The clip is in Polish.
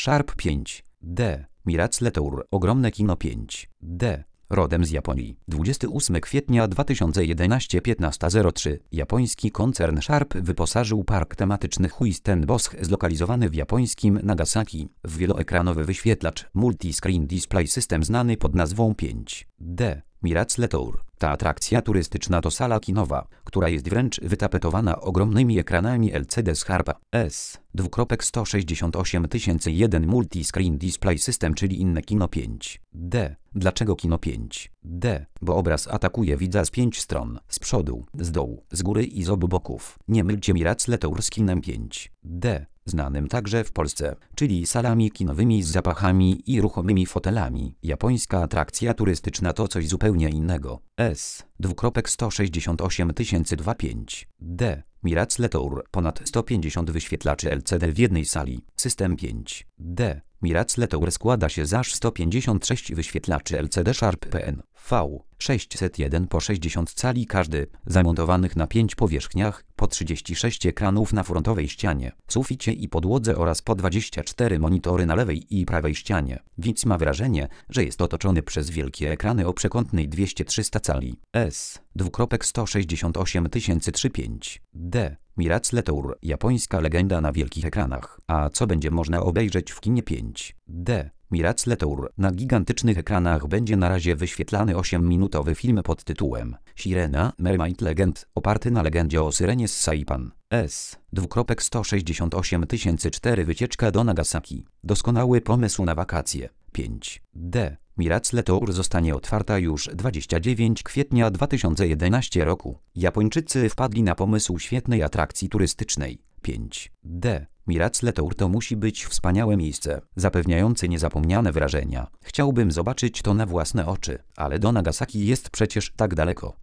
Sharp 5D. Miracle Tour. Ogromne kino 5D. Rodem z Japonii. 28 kwietnia 2011 15:03. Japoński koncern Sharp wyposażył park tematyczny Huis-ten-Bosch zlokalizowany w japońskim Nagasaki w wieloekranowy wyświetlacz Multi-Screen Display System znany pod nazwą 5D. Miracle Tour. Ta atrakcja turystyczna to sala kinowa, która jest wręcz wytapetowana ogromnymi ekranami LCD z Sharpa S2.168.001 Multi-Screen Display System, czyli inne kino 5D. Dlaczego kino 5D? Bo obraz atakuje widza z 5 stron. Z przodu, z dołu, z góry i z obu boków. Nie mylcie Miracle Tour z kinem 5D. Znanym także w Polsce, czyli salami kinowymi z zapachami i ruchomymi fotelami. Japońska atrakcja turystyczna to coś zupełnie innego. S2.168.002 5D. Miracle Tour. Ponad 150 wyświetlaczy LCD w jednej sali. System 5D. Miracle Tour składa się z aż 156 wyświetlaczy LCD Sharp PNV 601 po 60 cali każdy, zamontowanych na 5 powierzchniach, po 36 ekranów na frontowej ścianie, suficie i podłodze oraz po 24 monitory na lewej i prawej ścianie. Widz ma wrażenie, że jest otoczony przez wielkie ekrany o przekątnej 200-300 cali. S2.168.003 5D. Miracle Tour. Japońska legenda na wielkich ekranach. A co będzie można obejrzeć w kinie 5D? Miracle Tour. Na gigantycznych ekranach będzie na razie wyświetlany 8-minutowy film pod tytułem Sirena Mermaid Legend, oparty na legendzie o Syrenie z Saipan. S2.168.004 Wycieczka do Nagasaki. Doskonały pomysł na wakacje. 5D. Miracle Tour zostanie otwarta już 29 kwietnia 2011 roku. Japończycy wpadli na pomysł świetnej atrakcji turystycznej. 5D. Miracle Tour to musi być wspaniałe miejsce, zapewniające niezapomniane wrażenia. Chciałbym zobaczyć to na własne oczy, ale do Nagasaki jest przecież tak daleko.